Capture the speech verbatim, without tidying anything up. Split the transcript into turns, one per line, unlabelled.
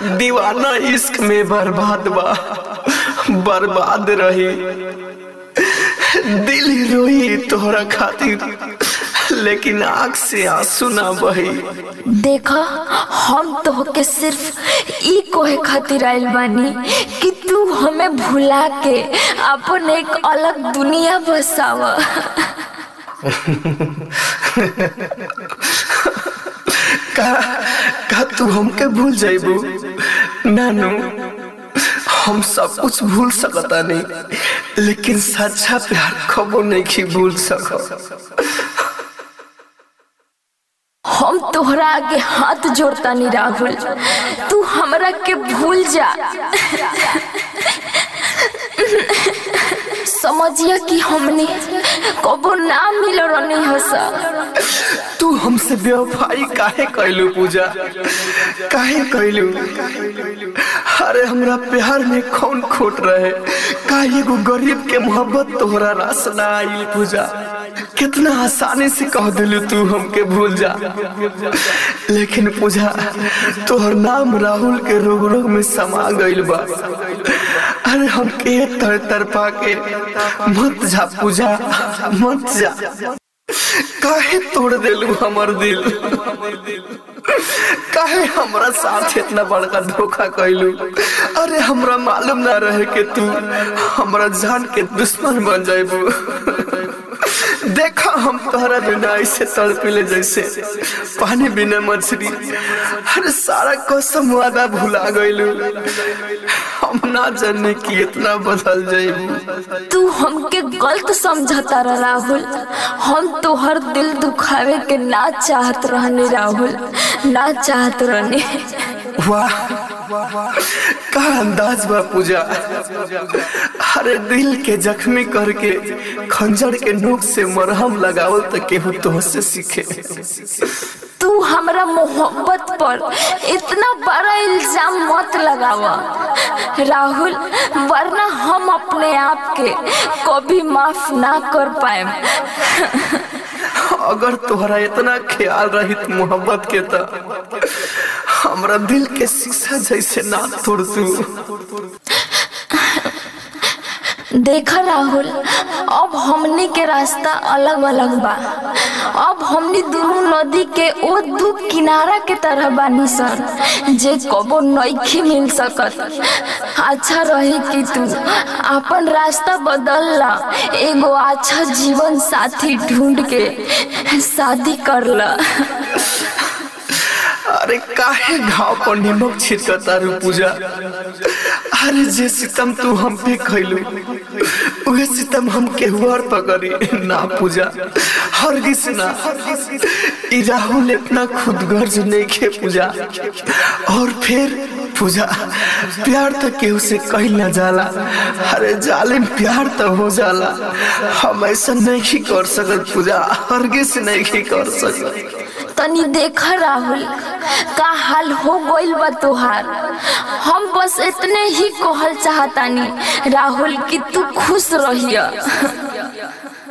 दीवाना इश्क में बर्बाद बा, बर्बाद रही। दिल रोई तोहरा खातिर, लेकिन आँख से आंसू ना बही।
देखा, हम तोहके सिर्फ ई कोहे खातिर आइल बानी कि तू हमें भुला के अपन एक अलग दुनिया बसावा।
का का तू हमके भूल जाइबू? नानू, हम सब कुछ भूल सकता नहीं, लेकिन सच्चा प्यार कबो नहीं भूल सको।
हम तोहरा आगे हाथ जोड़ता नहीं राहुल, तू हमरा के भूल जा। समझिया कि हमने कबो ना मिलो रहनी हसा।
तू हमसे बेवफाई काहे कैलू पूजा, काहे कैलू? अरे हमरा प्यार में कौन खोट रहे? का एगो गरीब के मोहब्बत तोहरा रास ना आई पूजा? कितना आसानी से कह दिलू तू हमके भूल जा, लेकिन पूजा तोहर नाम राहुल के रोग रोग में समा गइल बा। अरे हमके तर तर पाके मत जा पूजा, मत जा। काहे तोड़ देलू हमर दिल? काहे हमरा साथ इतना बड़का धोखा कैलू? अरे हमरा मालूम ना रहे कि तू हमरा जान के दुश्मन बन जाइबू। देखा, हम तोहरा बिना ऐसे तड़पिले जैसे पानी बिना मछली। अरे सारा कसम वादा भुला गइलू। हम ना जाने कि इतना बदल जाइबू।
तू हमके गलत समझता रहा राहुल, हम तोहर दिल दुखावे के ना चाहत रहने राहुल, ना चाहत रहने।
वाह, का अंदाज बा पूजा। अरे दिल के जख्मी करके खंजर के नोक से मरहम लगावल तो केहू तोहसे सीखे।
तू हमरा मोहब्बत पर इतना बड़ा इल्जाम मत लगावा राहुल, वरना हम अपने आप के कभी माफ ना कर पाए।
अगर तोहरा इतना ख्याल रहित मोहब्बत के तो हमरा दिल के शीशा जैसे ना तोड़ तू।
देखा राहुल, अब हमनी के रास्ता अलग अलग बा। अब हमनी दोनों नदी के ओ दू किनारा के तरह बानी सन, जे कबो नइखे मिल सकत। अच्छा रही कि तू अपन रास्ता बदल ला, एगो अच्छा जीवन साथी ढूंढ के शादी कर ला।
अरे काहे घाव पर नमक छिड़कता रू पूजा? अरे जे सितम तू हम पे खैलू, उहे सितम हम केहू और पकड़ी ना पूजा, हरगिज ना। ई राहुल इतना खुदगर्ज नहीं खे पूजा। और फिर पूजा, प्यार तो केहू से कहीं ना जाला। अरे जालिम प्यार तो हो जाला। हम ऐसा नहीं कर सकत पूजा, हरगिज नहीं कर सकत।
तनी देखा राहुल, का हाल हो गइल बा तोहार। हम बस इतने ही कहल चाहतानी राहुल कि तू खुश रहिया।